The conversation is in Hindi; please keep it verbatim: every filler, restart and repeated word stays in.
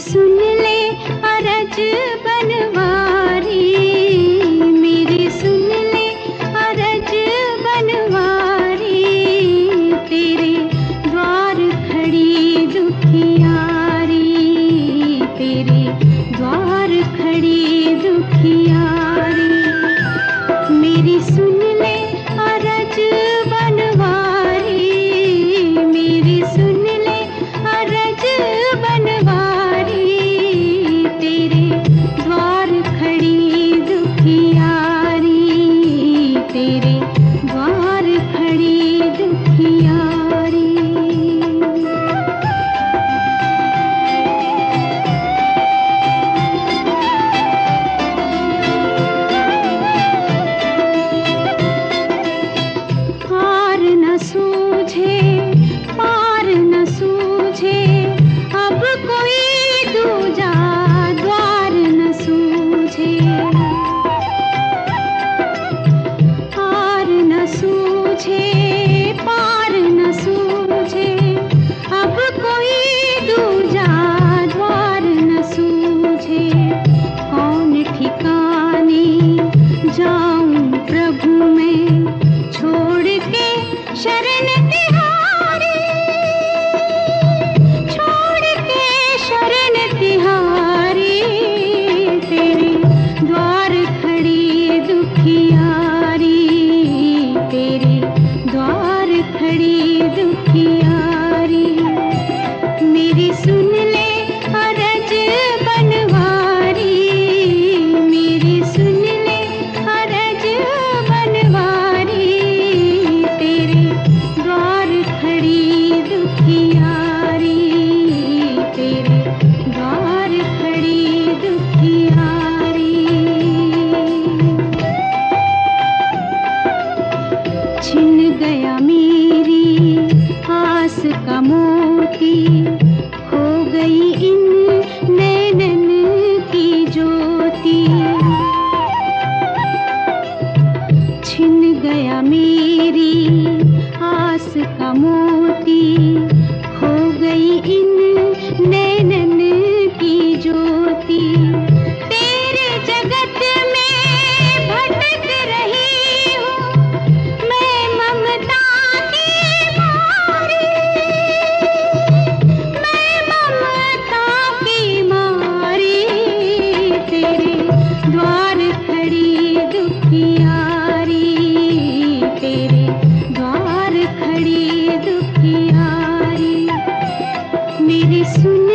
सुन ले अरज बनवारी, मेरी सुन ले अरज बनवारी, तेरे द्वार खड़ी दुखियारी, तेरे द्वार खड़ी दुखियारी। मेरी सुन ले अरज बनवारी, मेरी सुन ले अरज बनवारी, तेरे द्वार खड़ी दुखियारी, तेरे द्वार खड़ी दुखियारी। पार न सूझे पार न सूझे अब कोई दूजा द्वार न सूझे, पार न सूझे पार न सूझे अब कोई दूजा द्वार न सूझे। कौन ठिकाने जाऊं प्रभु मैं छोड़ के शरण तिहारी, छोड़ के शरण तिहारी, तेरे द्वार खड़ी दुखियारी, तेरे द्वार खड़ी दुखियारी। मेरी सुन ले अरज बनवारी, मेरी सुन ले अरज बनवारी, तेरे द्वार खड़ी दुखियारी, तेरे द्वार खड़ी दुखियारी। छिन गया मेरी आस का मोती, खो गई इन नैनन की ज्योति, छिन गया मेरी आस का मोती, खो गई इन नैनन की ज्योति। तेरे जगत में भटक रही हूँ मैं ममता की मारी, मैं ममता की मारी, तेरे द्वार खड़ी दुखियारी, तेरे द्वार खड़ी दुखियारी। मेरी सुन